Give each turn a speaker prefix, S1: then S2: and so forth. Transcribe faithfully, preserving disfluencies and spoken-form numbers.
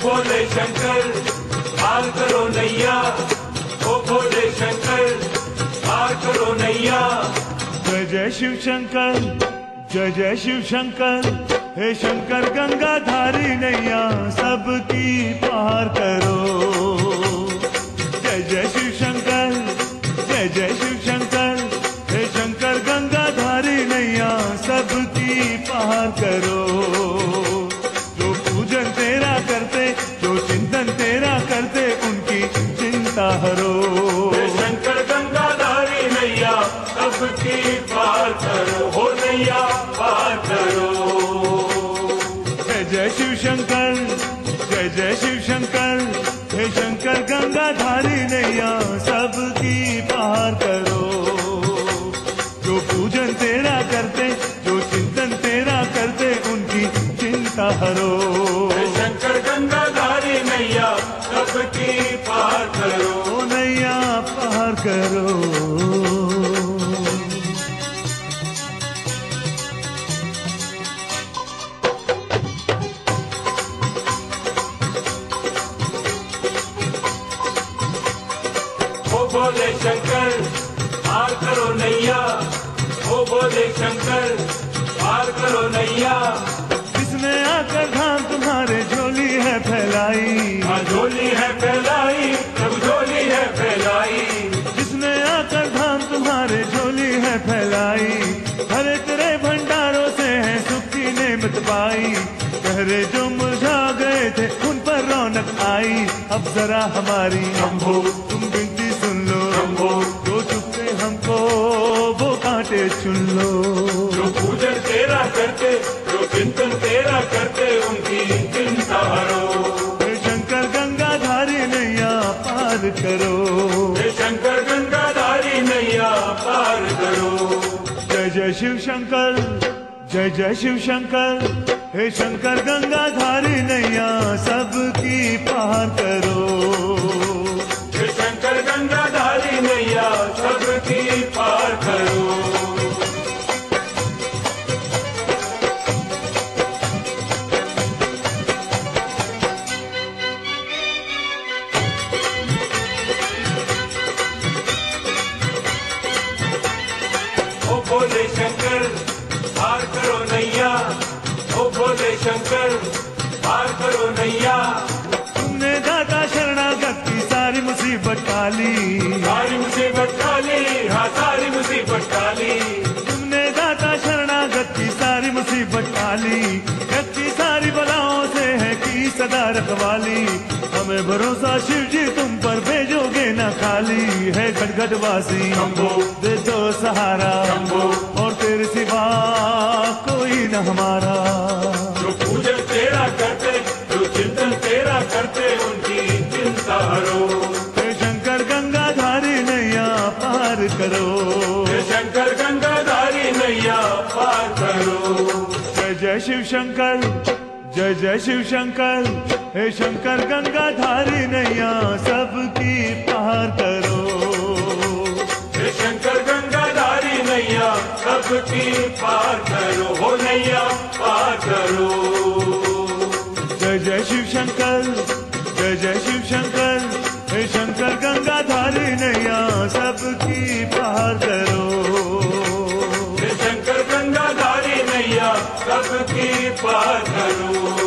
S1: भोले शंकर पार करो नैया, ओ भोले शंकर पार करो नैया।
S2: जय जय शिव शंकर, जय जय शिव शंकर, हे शंकर गंगाधारी नैया सबकी पार करो। जय जय शिव शंकर, जय जय शिव शंकर, हे शंकर गंगाधारी नैया सबकी पार करो। जो पूजन तेरा करते, जो चिंतन तेरा करते, उनकी चिंता हरो।
S1: शंकर गंगाधारी नैया सबकी पार करो, हो नैया पार करो।
S2: जय जय शिव शंकर, जय जय शिव शंकर, हे शंकर गंगाधारी नैया सबकी पार करो। जो पूजन तेरा करते, जो चिंतन तेरा करते, उनकी चिंता हरो।
S1: शंकर गंगाधारी नैया सबकी पार करो,
S2: नैया पार करो।
S1: भोले शंकर पार करो नैया, ओ भोले शंकर पार करो नैया।
S2: जिसने आकर धाम तुम्हारे झोली है फैलाई,
S1: हाँ झोली है फैलाई, प्रभु झोली है फैलाई।
S2: जिसने आकर धाम तुम्हारे झोली है फैलाई, भरे तेरे भंडारों से है सुख की नेमत पाई। कहरे जो मुरझा गए थे उन पर रौनक आई। अब जरा हमारी
S1: शंभो
S2: तुम बिनती सुन लो,
S1: शंभो
S2: जो चुपते हमको वो कांटे चुन लो।
S1: जो पूजन तेरा करते, जो चिंतन तेरा करते, उनकी चिंता हरो।
S2: हे शंकर गंगाधारी नैया पार करो।
S1: हे शंकर गंगाधारी नैया पार करो।
S2: जय जय शिव शंकर, जय जय शिव शंकर, हे शंकर गंगाधारी नैया सबकी पार करो।
S1: हे शंकर गंगाधारी नैया सबकी पार करो। ओ भोले शंकर पार करो नैया, ओ भोले शंकर पार करो नैया।
S2: तुमने दाता शरणागत की सारी मुसीबत टाली,
S1: सारी मुसीबत टाली, हाँ सारी मुसीबत टाली।
S2: तुमने दाता शरणागत की सारी मुसीबत टाली। जग की सारी बलाओं से है की सदा रखवाली। हमें भरोसा शिव जी तुम पर भेजोगे न खाली। है गढ़गढ़वासी
S1: शंभो
S2: दे दो सहारा,
S1: शंभो
S2: और तेरे सिवा कोई न हमारा।
S1: जो पूजन तेरा करते, जो चिंतन तेरा करते, उनकी चिंता हरो।
S2: हे शंकर गंगाधारी नैया पार करो।
S1: हे शंकर गंगाधारी नैया पार करो।
S2: जय जय शिव शंकर, जय जय शिव शंकर, हे शंकर गंगाधारी नैया सबकी पार करो।
S1: हे शंकर गंगाधारी नैया सबकी पार करो, हो नैया पार करो।
S2: जय जय शिव शंकर, जय जय शिव शंकर, हे शंकर गंगाधारी नैया सबकी पार करो।
S1: हे शंकर गंगाधारी नैया सबकी पार करो।